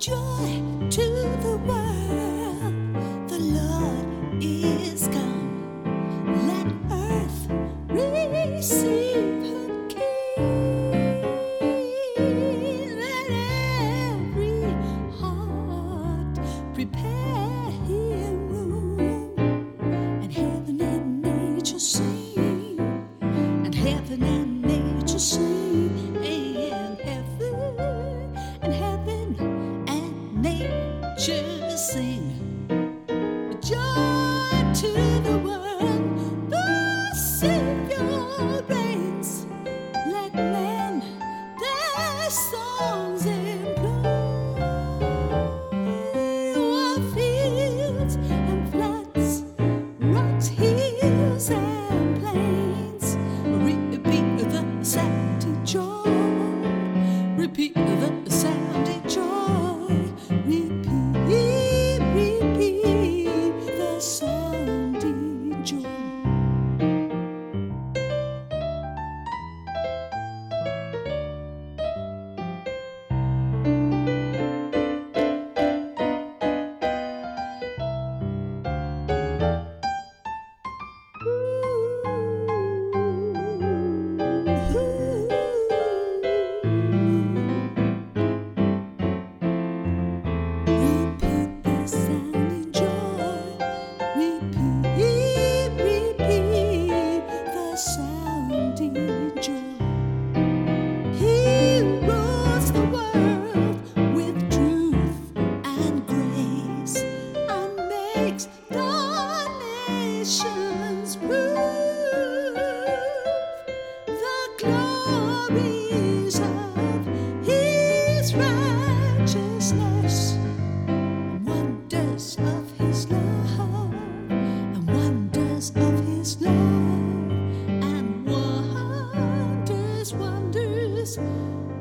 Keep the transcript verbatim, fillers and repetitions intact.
joy to the world. The Lord is come. Let earth receive her King. Let every heart prepare him room. And heaven and nature sing. And heaven and nature sing. And heaven and heaven and nature sing. Joy to the world, the Savior reigns. Let men their songs employ. O'er fields and floods, rocks, hills and plains, repeat the sounding joy. Repeat the sounding joy. Repeat, repeat the sounding joy. Repeat the sounding joy. Repeat, repeat the sounding joy. He rules the world with truth and grace, and makes the nations prove the glories of his righteousness, wonders of his love, and wonders of his love, and wonders, wonders